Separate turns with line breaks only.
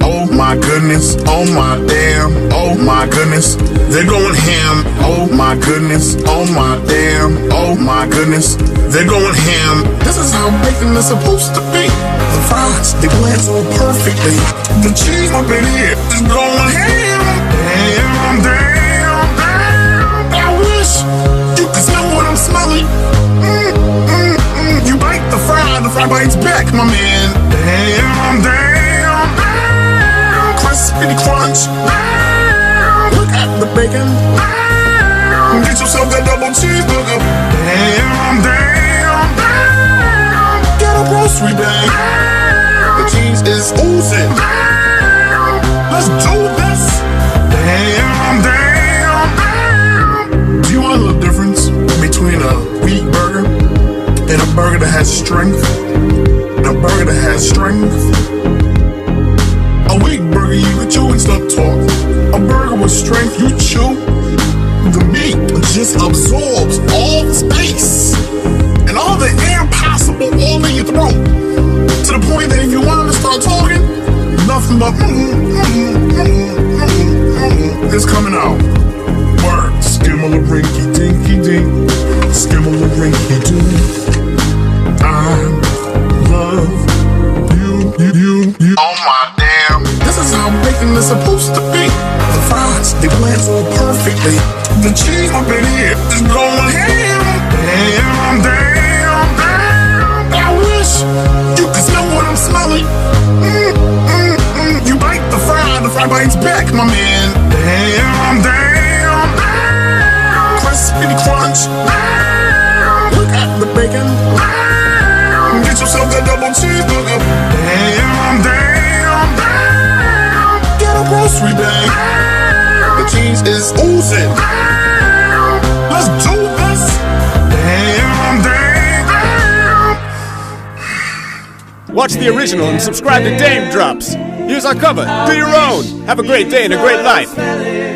Oh my goodness, oh my damn, oh my goodness, they're going ham. Oh my goodness, oh my damn, oh my goodness, they're going ham. This is how bacon is supposed to be. The fries, they blend so perfectly. The cheese up in here is going ham. Damn, damn, damn. I wish you could smell what I'm smelling. You bite the fry bites back, my man. Damn, damn, damn. Crispy crunch. Damn. Look at the bacon. Damn. Get yourself that double cheeseburger. Damn, damn, damn. Get a grocery bag. Damn. The cheese is oozing. Damn. Let's do this. Damn, damn, damn. Do you want to know the difference between a wheat burger and a burger that has strength? A burger that has strength. A wheat burger you can chew and stop talk. A burger with strength you chew, the meat just absorbs all the space and all the air possible all in your throat, to the point that if you wanted to start talking, nothing but is coming out. Word, skimmer-a-rinky dinky dink, skimmer-a-rinky dink. I love you. Oh my damn. This is how bacon is supposed to be. The fries, they blend so perfectly. The cheese up in here is going ham. Damn, damn, damn. I wish you could smell what I'm smelling. You bite the fry bites back, my man. Damn, damn, damn. Crispy crunch. Damn. Look at the bacon. Damn. Get yourself that double cheeseburger. Damn, damn, damn. Get a grocery bag. Damn. The cheese is oozing. Damn. Let's do this. Damn, damn, damn.
Watch the original and subscribe to Dame Drops. Use our cover. Do your own. Have a great day and a great life.